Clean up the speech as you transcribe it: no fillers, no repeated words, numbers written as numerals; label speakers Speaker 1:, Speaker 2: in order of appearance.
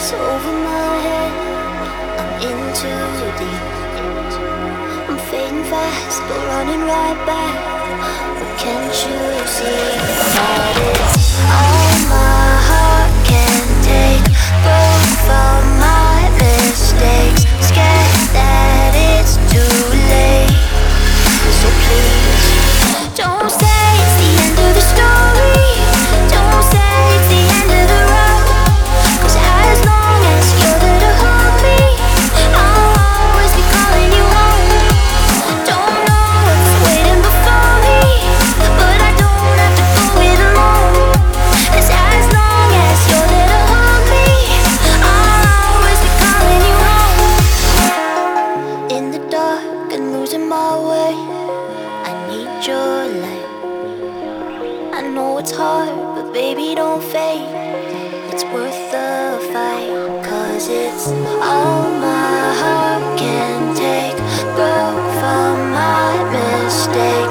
Speaker 1: over my head. I'm in too deep. I'm fading fast, but running right back. But can't you see that it's all my heart can take? Broke from my mistakes, scared that it's too late. So please, don't say it's the end of the story. Don't say it's the end of the road. 'Cause as long as you're there to hold me, I'll always be calling you home. Don't know what's waiting before me, but I don't have to go it alone. 'Cause as long as you're there to hold me, I'll always be calling you home. In the dark and losing my way, I need your light. I know it's hard, but baby, don't fade. It's worth the fight. 'Cause it's all my heart can take. Broke from my mistakes.